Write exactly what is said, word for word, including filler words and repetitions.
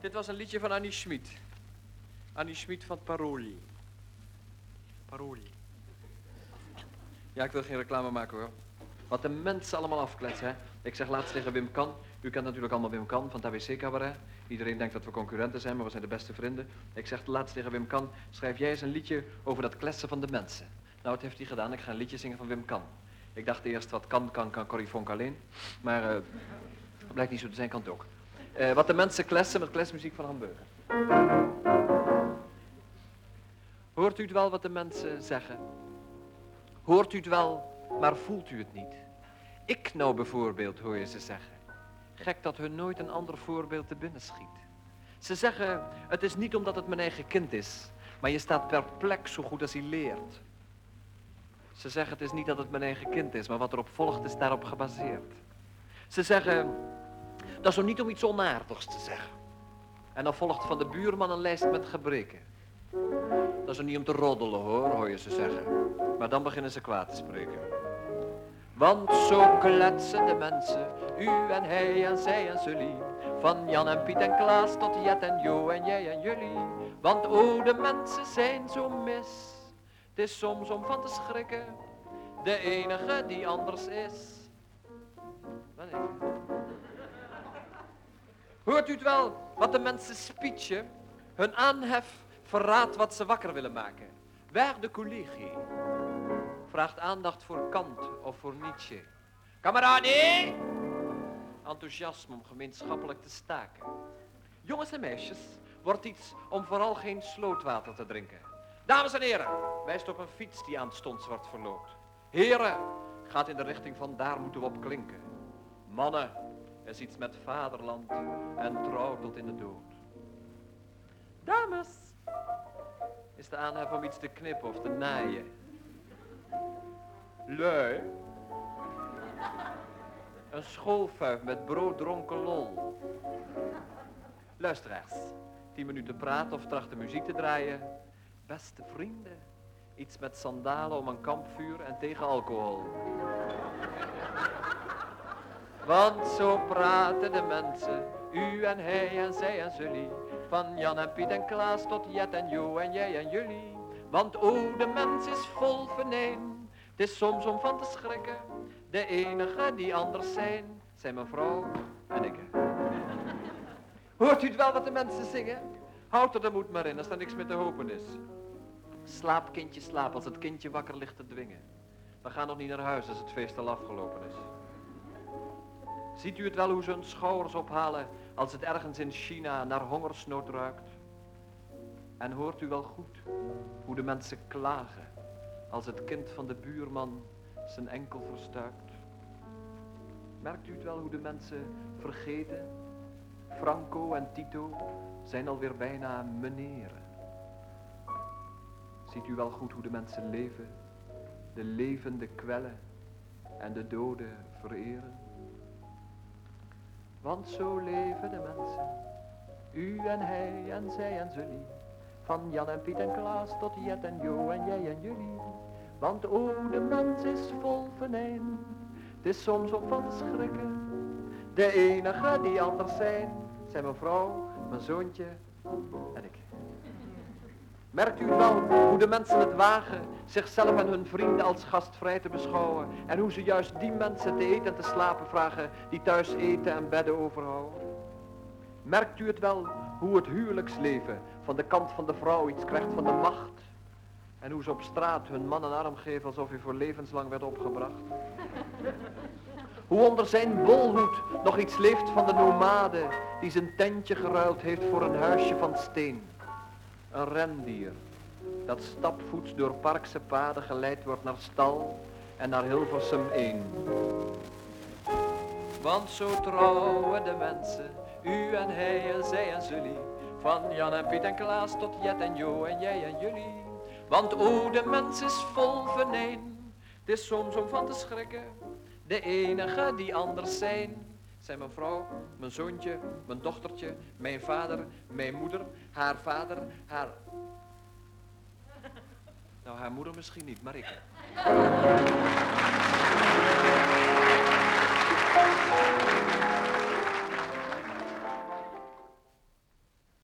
Dit was een liedje van Annie Schmid. Annie Schmid van Paroli. Paroli. Ja, ik wil geen reclame maken hoor. Wat de mensen allemaal afkletsen, hè. Ik zeg laatst tegen Wim Kan. U kent natuurlijk allemaal Wim Kan van het A B C Cabaret. Iedereen denkt dat we concurrenten zijn, maar we zijn de beste vrienden. Ik zeg laatst tegen Wim Kan, schrijf jij eens een liedje over dat kletsen van de mensen. Nou, wat heeft hij gedaan? Ik ga een liedje zingen van Wim Kan. Ik dacht eerst, wat kan, kan, kan Corrie Vonk alleen. Maar uh, blijkt niet zo te zijn, kan het ook. Uh, wat de mensen kletsen met kletsmuziek van Hamburger. Hoort u het wel wat de mensen zeggen? Hoort u het wel, maar voelt u het niet? Ik nou bijvoorbeeld, hoor je ze zeggen. Gek dat hun nooit een ander voorbeeld te binnen schiet. Ze zeggen, het is niet omdat het mijn eigen kind is, maar je staat perplex zo goed als hij leert. Ze zeggen, het is niet dat het mijn eigen kind is, maar wat erop volgt is daarop gebaseerd. Ze zeggen, dat is zo niet om iets onaardigs te zeggen. En dan volgt van de buurman een lijst met gebreken. Dat is er niet om te roddelen hoor, hoor je ze zeggen. Maar dan beginnen ze kwaad te spreken. Want zo kletsen de mensen, u en hij en zij en zullie. Van Jan en Piet en Klaas tot Jet en Jo en jij en jullie. Want o, de mensen zijn zo mis. Het is soms om van te schrikken. De enige die anders is. Ben ik. Hoort u het wel, wat de mensen speechen? Hun aanhef verraadt wat ze wakker willen maken. Waar de collegie vraagt aandacht voor Kant of voor Nietzsche. Kameraden! Enthousiasme om gemeenschappelijk te staken. Jongens en meisjes, wordt iets om vooral geen slootwater te drinken. Dames en heren, wijst op een fiets die aanstonds wordt verloot. Heren, gaat in de richting van daar moeten we op klinken. Mannen, is iets met vaderland en trouw tot in de dood. Dames, is de aanhef om iets te knippen of te naaien. Lui, een schoolfuif met brooddronken lol. Luisteraars, tien minuten praten of trachten muziek te draaien. Beste vrienden, iets met sandalen om een kampvuur en tegen alcohol. Want zo praten de mensen, u en hij en zij en zullie. Van Jan en Piet en Klaas tot Jet en Jo en jij en jullie. Want o, de mens is vol venijn. Het is soms om van te schrikken. De enige die anders zijn, zijn mijn vrouw en ik. Hoort u het wel wat de mensen zingen? Houd er de moed maar in als er niks meer te hopen is. Slaap kindje, slaap als het kindje wakker ligt te dwingen. We gaan nog niet naar huis als het feest al afgelopen is. Ziet u het wel hoe ze hun schouders ophalen als het ergens in China naar hongersnood ruikt? En hoort u wel goed hoe de mensen klagen als het kind van de buurman zijn enkel verstuikt? Merkt u het wel hoe de mensen vergeten? Franco en Tito zijn alweer bijna meneren. Ziet u wel goed hoe de mensen leven, de levende kwellen en de doden vereren? Want zo leven de mensen, u en hij en zij en zullie. Van Jan en Piet en Klaas tot Jet en Jo en jij en jullie. Want o, de mens is vol venijn, het is soms om van te schrikken. De enige die anders zijn, zijn mijn vrouw, mijn zoontje en ik. Merkt u het wel, hoe de mensen het wagen zichzelf en hun vrienden als gastvrij te beschouwen. En hoe ze juist die mensen te eten en te slapen vragen die thuis eten en bedden overhouden. Merkt u het wel, hoe het huwelijksleven van de kant van de vrouw iets krijgt van de macht. En hoe ze op straat hun man een arm geven alsof hij voor levenslang werd opgebracht. Hoe onder zijn bolhoed nog iets leeft van de nomade die zijn tentje geruild heeft voor een huisje van steen. Een rendier dat stapvoets door Parkse paden geleid wordt naar stal en naar Hilversum één. Want zo trouwen de mensen, u en hij en zij en zullie. Van Jan en Piet en Klaas tot Jet en Jo en jij en jullie. Want o, de mens is vol venijn, het is soms om van te schrikken. De enige die anders zijn, zijn mijn vrouw, mijn zoontje, mijn dochtertje, mijn vader, mijn moeder, haar vader, haar... Nou, haar moeder misschien niet, maar ik.